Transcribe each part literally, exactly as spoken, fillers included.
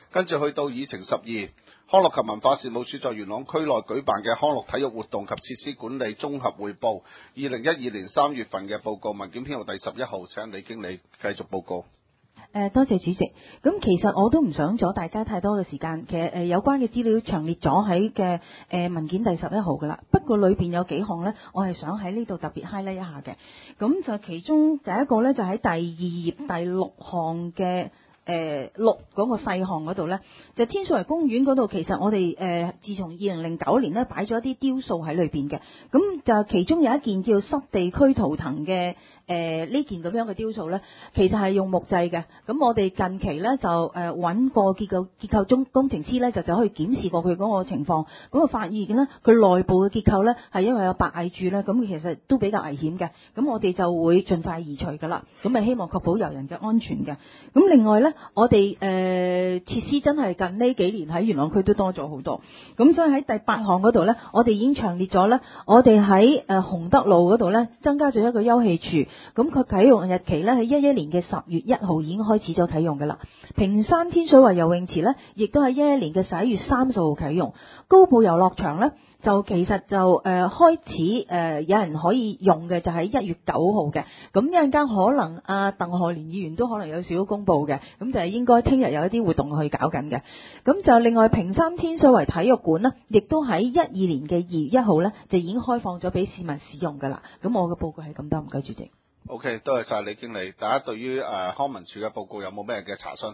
跟住去到議程十二，康樂及文化事務署在元朗區內舉辦嘅康樂體育活動及設施管理綜合匯報，二零一二年三月份嘅報告，文件編號第十一號，請李經理繼續報告。 誒，多謝主席。咁其實我都唔想阻大家太多嘅時間。其實誒有關嘅資料詳列咗喺嘅誒文件第十一號㗎啦。不過裏邊有幾項呢，我係想喺呢度特別 highlight 一下嘅。咁就其中第一個呢，就喺第二頁第六項嘅。誒六嗰個細項嗰度呢，就天水圍公園嗰度，其實我哋誒、呃、自從二零零九年呢擺咗一啲雕塑喺裏邊嘅，咁就其中有一件叫濕地區圖騰嘅誒呢件咁樣嘅雕塑呢，其實係用木製嘅。咁我哋近期呢，就誒揾過結構結構中工程師呢，就就可以檢視過佢嗰個情況，咁啊發現呢，佢內部嘅結構呢，係因為有白蟻蛀呢，咁其實都比較危險嘅。咁我哋就會盡快移除㗎啦。咁咪希望確保遊人嘅安全嘅。咁另外呢。我哋誒、呃、設施真係近呢幾年喺元朗區都多咗好多，咁所以喺第八項嗰度呢，我哋已經詳列咗呢，我哋喺誒洪德路嗰度呢，增加咗一個休憩處，咁佢啟用日期呢，喺一一年嘅十月一號已經開始咗啟用㗎啦。屏山天水圍游泳池呢，亦都喺一一年嘅十一月三十號啟用。高埗遊樂場呢，就其實就誒、呃、開始誒、呃、有人可以用嘅，就喺一月九號嘅。咁一陣間可能阿鄧賀年議員都可能有少少公佈嘅，咁就係應該聽日有一啲活動去搞緊嘅。咁就另外屏山天水圍體育館呢，亦都喺一二年嘅二月一號呢，就已經開放咗俾市民使用㗎啦。咁我嘅報告係咁多，唔該主席。 OK，多謝晒李經理。大家對於誒、呃、康文署嘅報告有冇咩嘅查詢？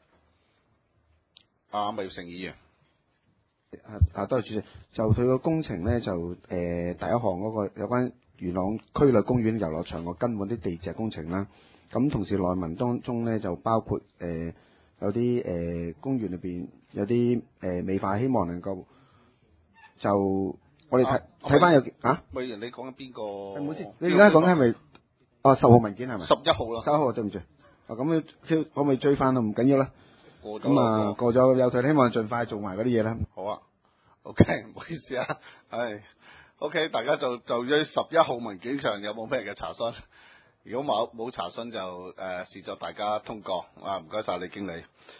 阿麥耀成議員。 啊啊，多謝主席。就佢個工程咧，就誒、呃、第一項嗰個有關元朗區內公園遊樂場個根本啲地質工程啦。咁同時內文當中咧就包括誒、呃、有啲誒、呃、公園裏邊有啲誒、呃、美化，希望能夠就我哋睇睇翻有啊。 麥員，你講緊邊個？ 唔好意思，你而家講緊係咪？哦，十號文件係咪？ 十一號啦。 十一號，對唔住。啊，咁可唔可以追翻啊？唔緊要啦。咁啊，過咗有退，希望盡快做埋嗰啲嘢啦。 好啊 ，OK， 唔好意思啊，係 OK， 大家就就於十一號文件上有冇咩嘅查詢？如果冇冇查詢就誒視作大家通過啊，唔該晒李經理。